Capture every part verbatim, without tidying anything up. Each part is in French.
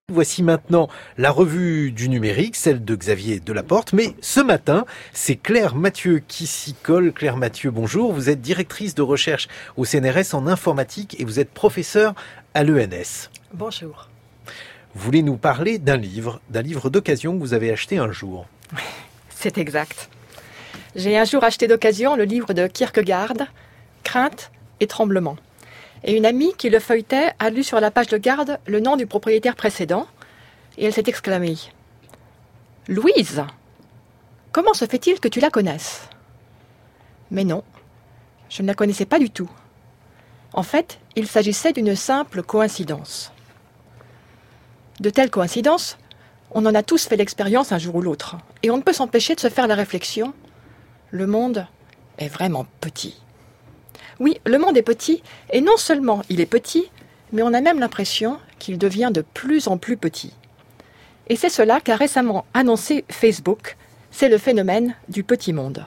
Voici maintenant la revue du numérique, celle de Xavier Delaporte. Mais ce matin, c'est Claire Mathieu qui s'y colle. Claire Mathieu, bonjour. Vous êtes directrice de recherche au C N R S en informatique et vous êtes professeure à l'E N S. Bonjour. Vous voulez nous parler d'un livre, d'un livre d'occasion que vous avez acheté un jour. C'est exact. J'ai un jour acheté d'occasion le livre de Kierkegaard, Crainte et tremblement. Et une amie qui le feuilletait a lu sur la page de garde le nom du propriétaire précédent et elle s'est exclamée « Louise, comment se fait-il que tu la connaisses ?» Mais non, je ne la connaissais pas du tout. En fait, il s'agissait d'une simple coïncidence. De telles coïncidences, on en a tous fait l'expérience un jour ou l'autre. Et on ne peut s'empêcher de se faire la réflexion « Le monde est vraiment petit ». Oui, le monde est petit, et non seulement il est petit, mais on a même l'impression qu'il devient de plus en plus petit. Et c'est cela qu'a récemment annoncé Facebook, c'est le phénomène du petit monde.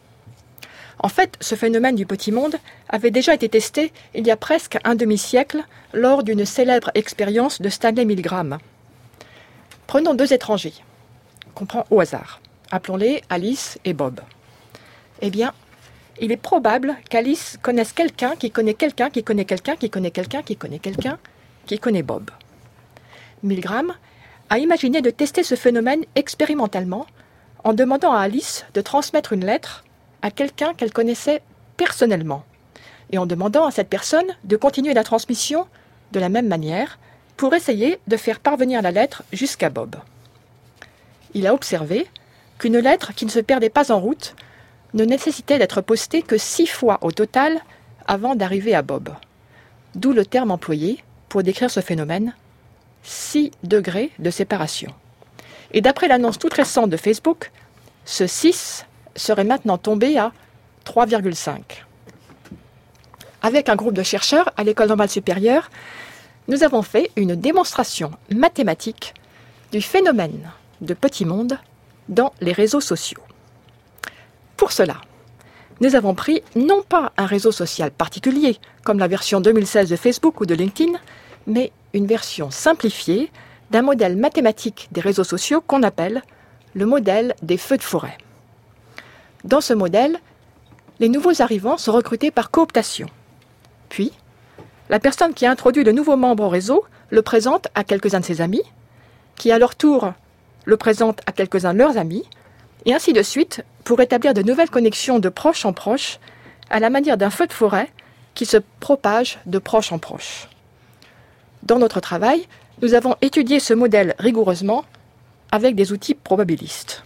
En fait, ce phénomène du petit monde avait déjà été testé il y a presque un demi-siècle lors d'une célèbre expérience de Stanley Milgram. Prenons deux étrangers, qu'on prend au hasard. Appelons-les Alice et Bob. Eh bien, il est probable qu'Alice connaisse quelqu'un qui connaît quelqu'un qui connaît quelqu'un qui connaît quelqu'un qui connaît quelqu'un qui connaît Bob. Milgram a imaginé de tester ce phénomène expérimentalement en demandant à Alice de transmettre une lettre à quelqu'un qu'elle connaissait personnellement et en demandant à cette personne de continuer la transmission de la même manière pour essayer de faire parvenir la lettre jusqu'à Bob. Il a observé qu'une lettre qui ne se perdait pas en route ne nécessitait d'être postée que six fois au total avant d'arriver à Bob. D'où le terme employé pour décrire ce phénomène, six degrés de séparation. Et d'après l'annonce toute récente de Facebook, ce six serait maintenant tombé à trois virgule cinq. Avec un groupe de chercheurs à l'École normale supérieure, nous avons fait une démonstration mathématique du phénomène de petit monde dans les réseaux sociaux. Pour cela, nous avons pris non pas un réseau social particulier, comme la version deux mille seize de Facebook ou de LinkedIn, mais une version simplifiée d'un modèle mathématique des réseaux sociaux qu'on appelle le modèle des feux de forêt. Dans ce modèle, les nouveaux arrivants sont recrutés par cooptation. Puis, la personne qui a introduit le nouveau membre au réseau le présente à quelques-uns de ses amis, qui à leur tour le présentent à quelques-uns de leurs amis, et ainsi de suite, pour établir de nouvelles connexions de proche en proche, à la manière d'un feu de forêt qui se propage de proche en proche. Dans notre travail, nous avons étudié ce modèle rigoureusement avec des outils probabilistes.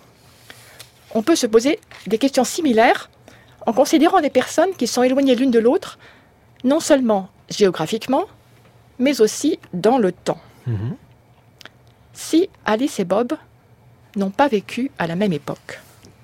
On peut se poser des questions similaires en considérant des personnes qui sont éloignées l'une de l'autre, non seulement géographiquement, mais aussi dans le temps. Mmh. Si Alice et Bob n'ont pas vécu à la même époque,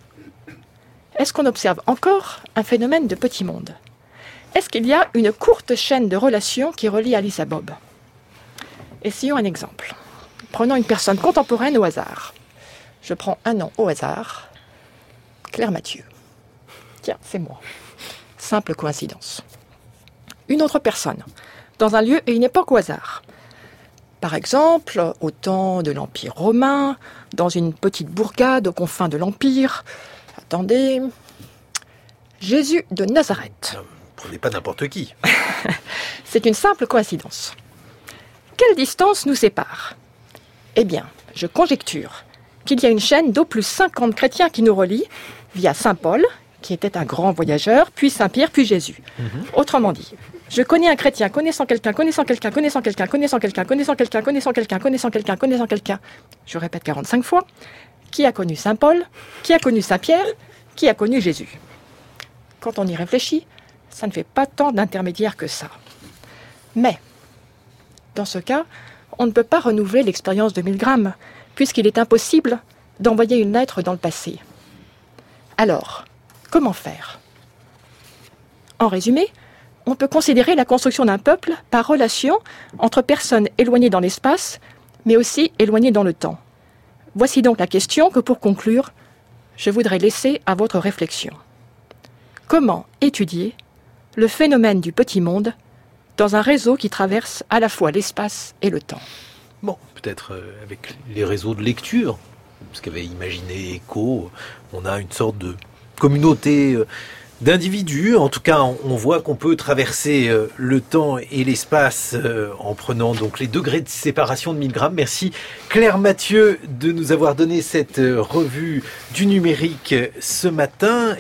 est-ce qu'on observe encore un phénomène de petit monde ? Est-ce qu'il y a une courte chaîne de relations qui relie Alice à Bob ? Essayons un exemple. Prenons une personne contemporaine au hasard. Je prends un nom au hasard. Claire Mathieu. Tiens, c'est moi. Simple coïncidence. Une autre personne, dans un lieu et une époque au hasard. Par exemple, au temps de l'Empire romain, dans une petite bourgade aux confins de l'Empire. Attendez... Jésus de Nazareth. Non, prenez pas n'importe qui. C'est une simple coïncidence. Quelle distance nous sépare ? Eh bien, je conjecture qu'il y a une chaîne d'au plus cinquante chrétiens qui nous relient via Saint Paul, qui était un grand voyageur, puis Saint Pierre, puis Jésus. Mm-hmm. Autrement dit, je connais un chrétien, connaissant quelqu'un, connaissant quelqu'un, connaissant quelqu'un, connaissant quelqu'un, connaissant quelqu'un, connaissant quelqu'un, connaissant quelqu'un, connaissant quelqu'un, je répète quarante-cinq fois, qui a connu Saint Paul, qui a connu Saint Pierre, qui a connu Jésus. Quand on y réfléchit, ça ne fait pas tant d'intermédiaires que ça. Mais, dans ce cas, on ne peut pas renouveler l'expérience de Milgram, puisqu'il est impossible d'envoyer une lettre dans le passé. Alors, comment faire ? En résumé, on peut considérer la construction d'un peuple par relation entre personnes éloignées dans l'espace, mais aussi éloignées dans le temps. Voici donc la question que, pour conclure, je voudrais laisser à votre réflexion. Comment étudier le phénomène du petit monde dans un réseau qui traverse à la fois l'espace et le temps ? Bon, peut-être euh, avec les réseaux de lecture, ce qu'avait imaginé Eco, on a une sorte de communauté euh, d'individus. En tout cas, on voit qu'on peut traverser euh, le temps et l'espace euh, en prenant donc les degrés de séparation de Milgram. Merci Claire Mathieu de nous avoir donné cette euh, revue du numérique euh, ce matin.